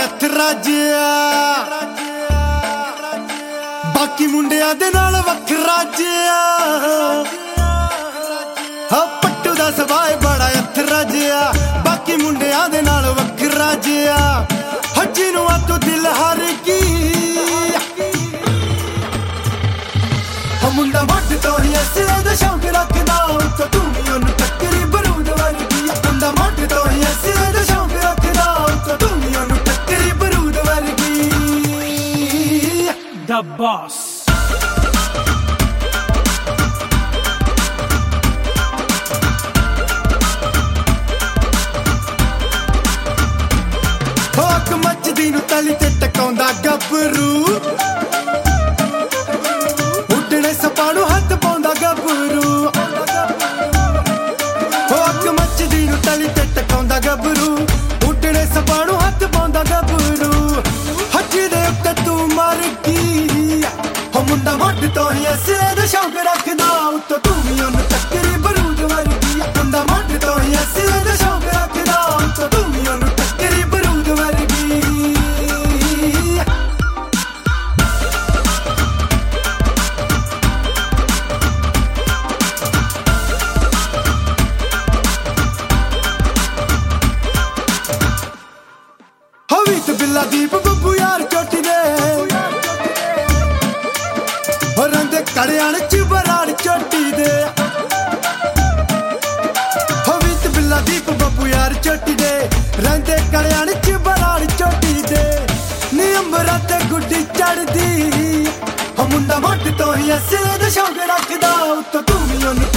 ਹੱਥ ਰਾਜਿਆ ਬਾਕੀ ਮੁੰਡਿਆਂ ਦੇ ਨਾਲ ਵੱਖਰਾ ਜਿਆ ਹਾਂ ਪੱਟੂ ਦਾ ਸਵਾਏ ਬੜਾ ਹੱਥ ਰਾਜਿਆ ਬਾਕੀ ਮੁੰਡਿਆਂ ਦੇ ਨਾਲ ਵੱਖਰਾ ਜਿਆ ਹੱਜੀ ਨੂੰ ਆ ਤੂੰ ਦਿਲ ਹਾਰ ਗਈ ਹਾਂ ਮੁੰਡਾ ਵੱਡ ਤੋਂ ਹੀ ਐਸੇ ਦਾ ਸ਼ੌਕ ਰੱਖਦਾ ਉੱਤੋਂ ਤੂੰ ਵੀ ਉਹਨੂੰ ਟੱਕਰੀ ਬਰੂਦ ਵਰਗੀ ਮੁੰਡਾ ਵੱਡ ਤੋਂ ਹੀ ਐਸੇ ਦਾ ਸ਼ੌਕ ਰੱਖਦਾ ਉੱਤੋਂ ਤੂੰ ਵੀ ਉਹਨੂੰ ਟੱਕਰੀ ਬਰੂਦ ਵਰਗੀ The Boss ਹੋਕ ਮੱਚਦੀ ਨੂੰ ਤਲੀ ਤੇ ਟਕਾਉਂਦਾ ਗੱਭਰੂ ਉੱਡਣੇ ਸਪਾਂ ਨੂੰ ਹੱਥ ਪਾਉਂਦਾ ਗੱਭਰੂ ਹੋਕ ਮੱਚਦੀ ਨੂੰ ਤਲੀ ਤੇ ਟਕਾਉਂਦਾ ਗੱਭਰੂ ਉੱਡਣੇ ਸਪਾਂ ਨੂੰ ਹੱਥ ਪਾਉਂਦਾ ਗੱਭਰੂ ਹੱਜੀ ਦੇ ਉੱਤੇ ਤੂੰ ਮਰ ਗਈ ਹੋ ਮੁੰਡਾ ਵੱਡ ਤੋਂ ਹੀ ਐਸੇ ਦਾ ਸ਼ੌਕ ਰੱਖਦਾ ਉੱਤੋਂ ਤੂੰ ਵੀ ਉਹਨੂੰ ਟੱਕਰੀ ਬਰੂਦ ਵਰਗੀ ਮੁੰਡਾ ਵੱਡ ਤੋਂ ਹੀ ਐਸੇ ਦਾ ਸ਼ੌਕ ਰੱਖਦਾ ਉੱਤੋਂ ਤੂੰ ਵੀ ਉਹਨੂੰ ਟੱਕਰੀ ਬਰੂਦ ਵਰਗੀ ਹਵੀ ਤੇ ਬਿੱਲਾ ਦੀਪ ਬੱਬੂ ਯਾਰ ਚੋਟੀ ਦੇ ਹੋ ਰੰਦੇ ਕੜਿਆਣ ਚ ਬਰਾੜ ਚੋਟੀ ਦੇ ਹਵੀ ਤੇ ਬਿੱਲਾ ਦੀਪ ਬੱਬੂ ਯਾਰ ਚੋਟੀ ਦੇ ਰੰਦੇ ਕੜਿਆਣ ਚ ਬਰਾੜ ਚੋਟੀ ਦੇ ਨੀ ਅੰਬਰਾਂ ਤੇ ਗੁੱਡੀ ਚੜਦੀ ਹੋ ਮੁੰਡਾ ਵੱਡ ਤੋਂ ਹੀ ਐਸੇ ਦਾ ਸ਼ੌਕ ਰੱਖਦਾ ਉੱਤੋਂ ਤੂੰ ਵੀ ਉਹਨੂੰ